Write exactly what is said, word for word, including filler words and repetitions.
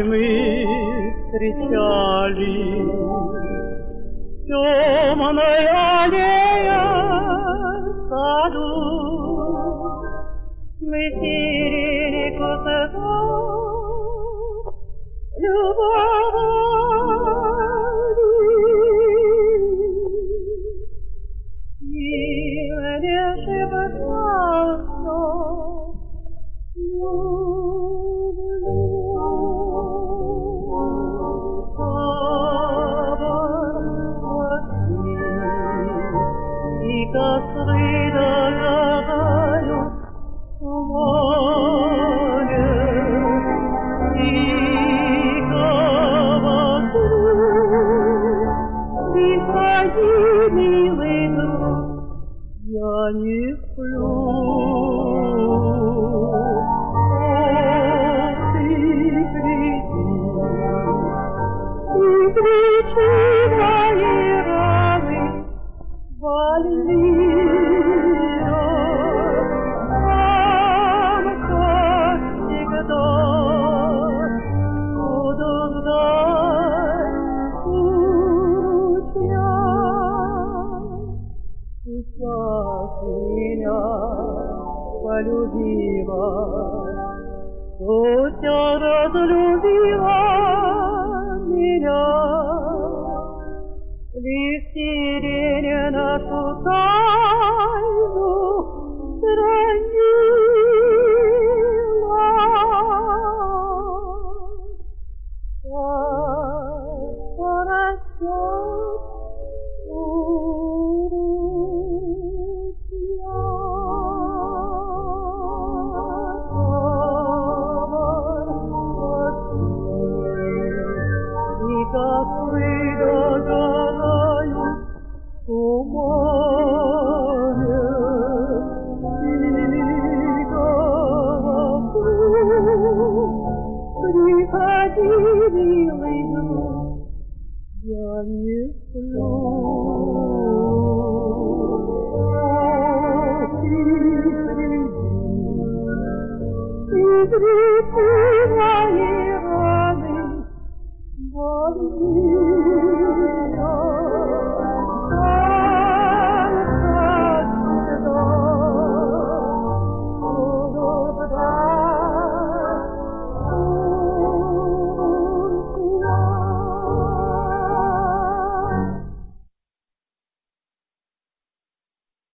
мы встречали. Темная аллея в саду, мы сирени кусака, любовали. И мне шептал все, люблю. И костры догорают в море, тихо вокруг. Приходи, милый друг, я не сплю. Кричи мои раны, больные, там, как всегда, буду ждать ручья. Сейчас меня полюбила, Тутя разлюбила меня. Лишь сирень нашу тайну хранила. Как порастет ручья, и костры догорают в море, тихо вокруг. Приходи, милый друг, я не сплю. О, ты приди, ты приди.